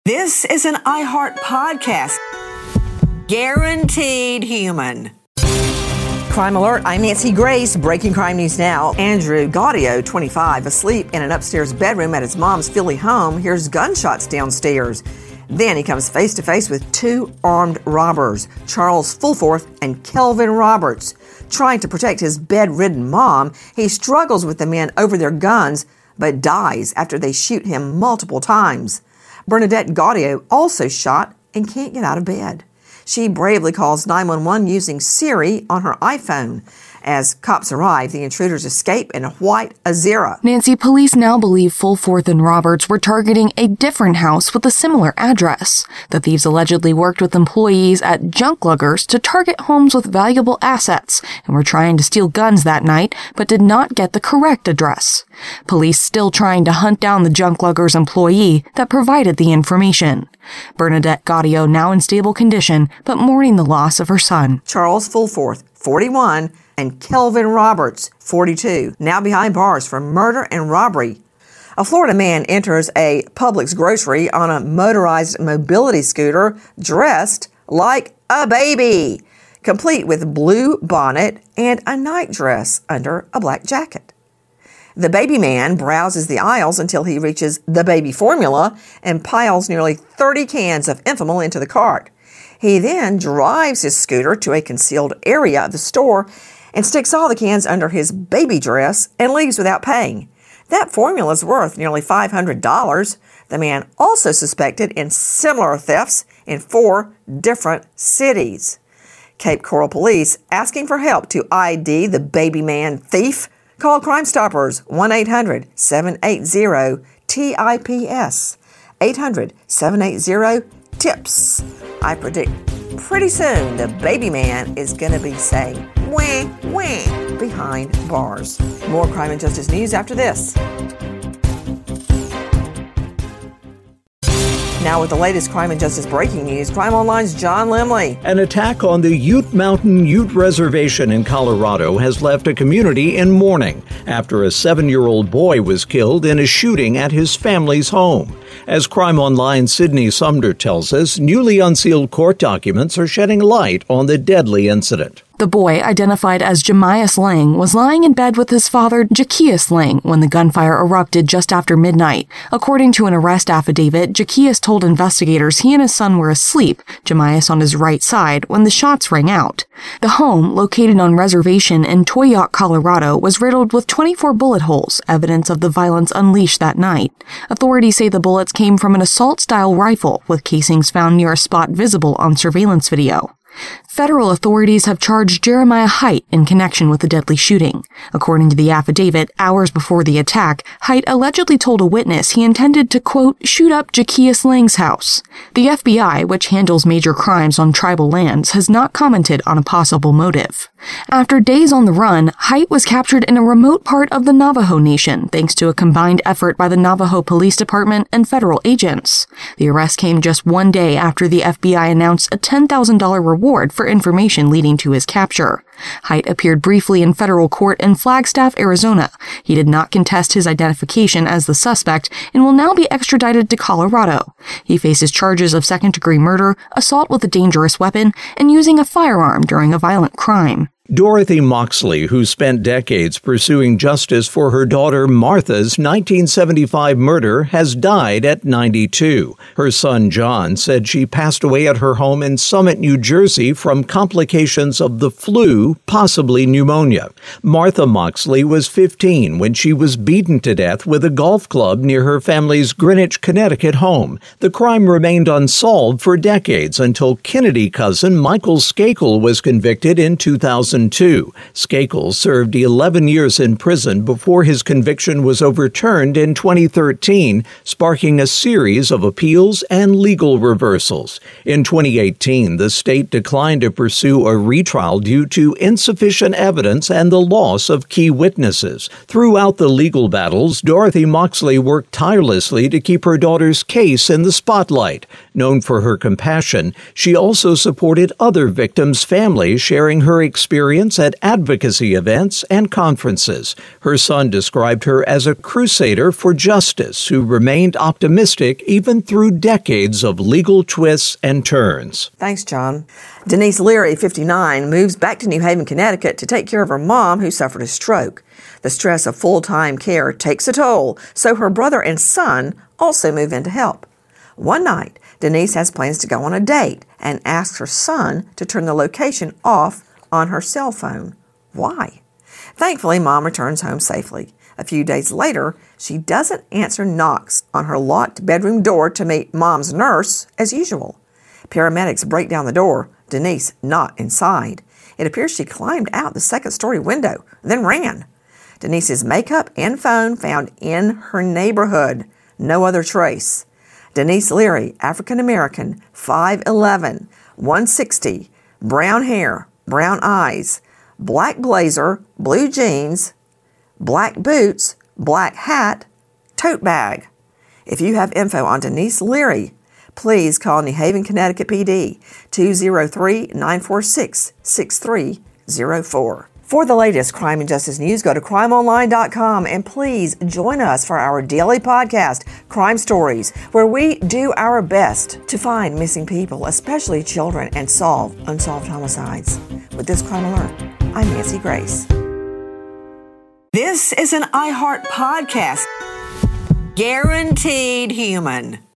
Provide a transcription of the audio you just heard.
This is an iHeart podcast. Guaranteed human. Crime Alert, I'm Nancy Grace. Breaking crime news now. Andrew Gaudio, 25, asleep in an upstairs bedroom at his mom's Philly home, hears gunshots downstairs. Then he comes face to face with two armed robbers, Charles Fulforth and Kelvin Roberts. Trying to protect his bedridden mom, he struggles with the men over their guns, but dies after they shoot him multiple times. Bernadette Gaudio also shot and can't get out of bed. She bravely calls 911 using Siri on her iPhone. As cops arrive, the intruders escape in a white Azera. Nancy, police now believe Fulforth and Roberts were targeting a different house with a similar address. The thieves allegedly worked with employees at junk luggers to target homes with valuable assets and were trying to steal guns that night, but did not get the correct address. Police still trying to hunt down the junk luggers employee that provided the information. Bernadette Gaudio now in stable condition, but mourning the loss of her son. Charles Fulforth, 41, and Kelvin Roberts, 42, now behind bars for murder and robbery. A Florida man enters a Publix grocery on a motorized mobility scooter dressed like a baby, complete with blue bonnet and a nightdress under a black jacket. The baby man browses the aisles until he reaches the baby formula and piles nearly 30 cans of Enfamil into the cart. He then drives his scooter to a concealed area of the store and sticks all the cans under his baby dress and leaves without paying. That formula is worth nearly $500. The man also suspected in similar thefts in 4 different cities. Cape Coral Police asking for help to ID the baby man thief. Call Crime Stoppers 1-800-780-TIPS. 800-780-TIPS. I predict pretty soon the baby man is going to be saying, wah, wah, behind bars. More crime and justice news after this. Now with the latest crime and justice breaking news, Crime Online's John Limley. An attack on the Ute Mountain Ute Reservation in Colorado has left a community in mourning after a 7-year-old boy was killed in a shooting at his family's home. As Crime Online's Sydney Sumner tells us, newly unsealed court documents are shedding light on the deadly incident. The boy, identified as Jemias Lang, was lying in bed with his father, Jakias Lang, when the gunfire erupted just after midnight. According to an arrest affidavit, Jakias told investigators he and his son were asleep, Jemias on his right side, when the shots rang out. The home, located on reservation in Toyoak, Colorado, was riddled with 24 bullet holes, evidence of the violence unleashed that night. Authorities say the bullets came from an assault-style rifle, with casings found near a spot visible on surveillance video. Federal authorities have charged Jeremiah Hite in connection with the deadly shooting. According to the affidavit, hours before the attack, Hite allegedly told a witness he intended to, quote, shoot up Jakias Lang's house. The FBI, which handles major crimes on tribal lands, has not commented on a possible motive. After days on the run, Hite was captured in a remote part of the Navajo Nation thanks to a combined effort by the Navajo Police Department and federal agents. The arrest came just one day after the FBI announced a $10,000 reward for information leading to his capture. Hite appeared briefly in federal court in Flagstaff, Arizona. He did not contest his identification as the suspect and will now be extradited to Colorado. He faces charges of second-degree murder, assault with a dangerous weapon, and using a firearm during a violent crime. Dorothy Moxley, who spent decades pursuing justice for her daughter Martha's 1975 murder, has died at 92. Her son John said she passed away at her home in Summit, New Jersey from complications of the flu, possibly pneumonia. Martha Moxley was 15 when she was beaten to death with a golf club near her family's Greenwich, Connecticut home. The crime remained unsolved for decades until Kennedy cousin Michael Skakel was convicted in 2002. Skakel served 11 years in prison before his conviction was overturned in 2013, sparking a series of appeals and legal reversals. In 2018, the state declined to pursue a retrial due to insufficient evidence and the loss of key witnesses. Throughout the legal battles, Dorothy Moxley worked tirelessly to keep her daughter's case in the spotlight. Known for her compassion, she also supported other victims' families, sharing her experience experience at advocacy events and conferences. Her son described her as a crusader for justice who remained optimistic even through decades of legal twists and turns. Thanks, John. Denise Leary, 59, moves back to New Haven, Connecticut to take care of her mom who suffered a stroke. The stress of full-time care takes a toll, so her brother and son also move in to help. One night, Denise has plans to go on a date and asks her son to turn the location off on her cell phone. Why? Thankfully, Mom returns home safely. A few days later, she doesn't answer knocks on her locked bedroom door to meet Mom's nurse as usual. Paramedics break down the door, Denise not inside. It appears she climbed out the second-story window, then ran. Denise's makeup and phone found in her neighborhood. No other trace. Denise Leary, African-American, 5'11", 160, brown hair, brown eyes, black blazer, blue jeans, black boots, black hat, tote bag. If you have info on Denise Leary, please call New Haven, Connecticut PD, 203-946-6304. For the latest crime and justice news, go to crimeonline.com and please join us for our daily podcast, Crime Stories, where we do our best to find missing people, especially children, and solve unsolved homicides. With this Crime Alert, I'm Nancy Grace. This is an iHeart podcast. Guaranteed human.